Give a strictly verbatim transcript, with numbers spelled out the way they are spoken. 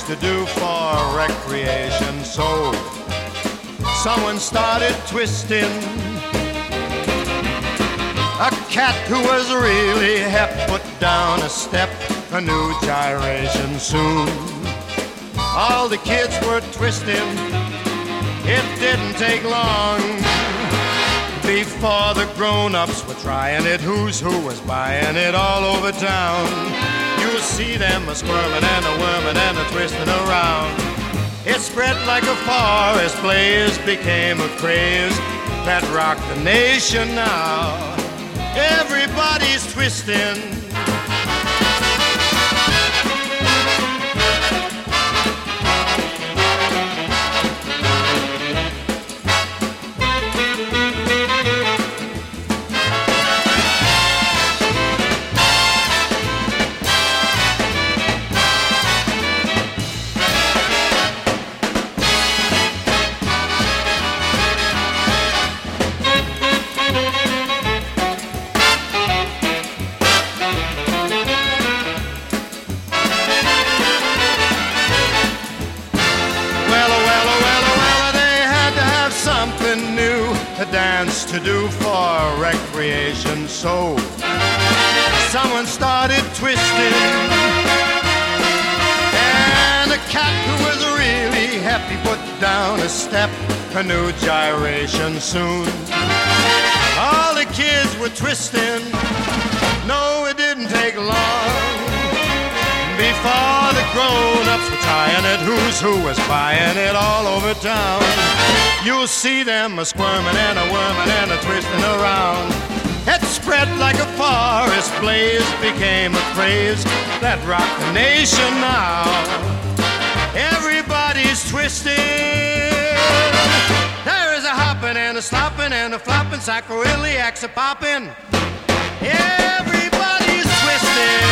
to do for recreation. So someone started twisting. A cat who was really hep put down a step, a new gyration soon. All the kids were twisting. It didn't take long before the grown-ups were trying it. Who's who was buying it all over town. You'll see them a-squirming and a-worming and a-twisting around. It spread like a forest blaze, became a craze that rocked the nation now. Everybody's twisting. A dance to do for recreation. So someone started twisting, and a cat who was really happy put down a step, a new gyration soon. All the kids were twisting. No, it didn't take long before the grown-ups were trying it. Who's who was buying it all over town. You'll see them a-squirming and a-worming and a-twisting around. It spread like a forest blaze, became a craze that rocked the nation now. Everybody's twisting. There is a hopping and a slopping and a flopping, sacroiliacs a popping. Everybody's twisting.